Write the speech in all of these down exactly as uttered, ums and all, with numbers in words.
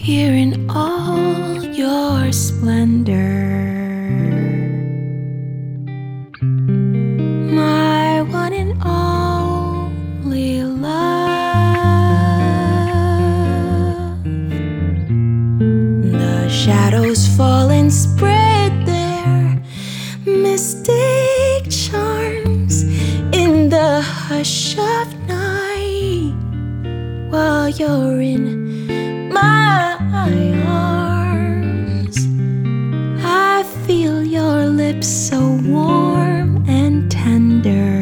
here in all your splendor. My one and only love. The shadows fall and spread their mystic charms in the hush of night, while you're in my arms. I feel your lips so warm and tender.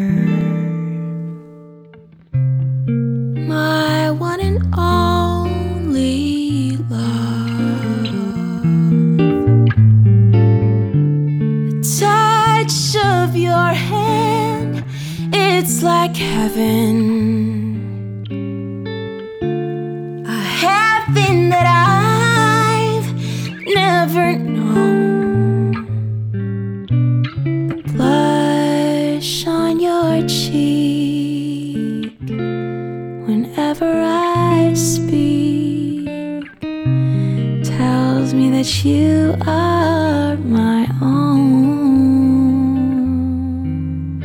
My one and only love. The touch of your hand, it's like heaven. Heaven that I've never known. The blush on your cheek whenever I speak tells me that you are my own.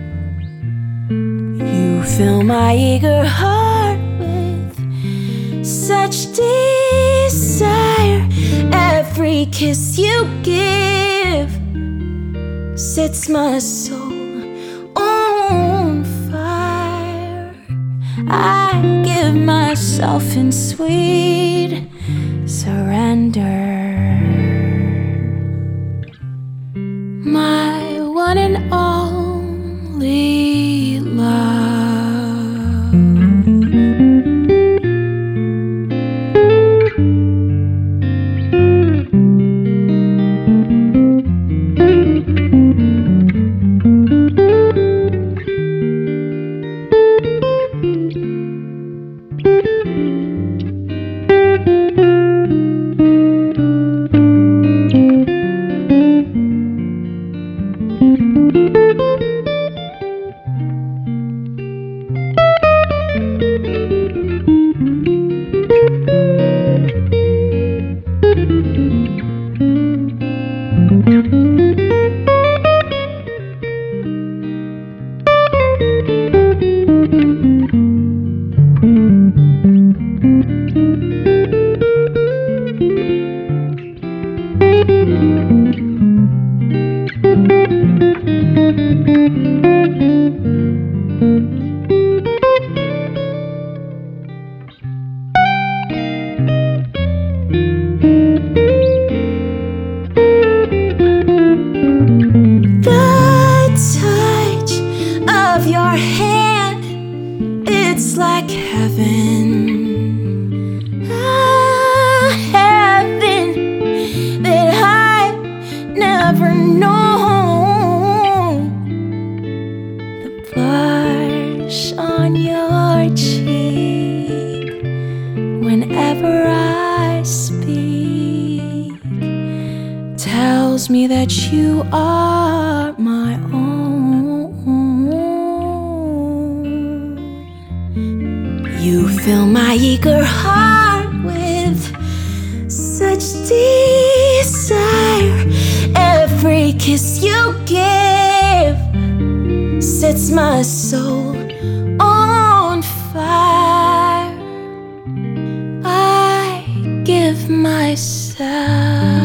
You fill my eager heart such desire. Every kiss you give sets my soul on fire. I give myself in sweet surrender. My one and only love. Your hand, it's like heaven. Ah, heaven that I've never known. The blush on your cheek whenever I speak tells me that you are my own. You fill my eager heart with such desire. Every kiss you give sets my soul on fire. I give myself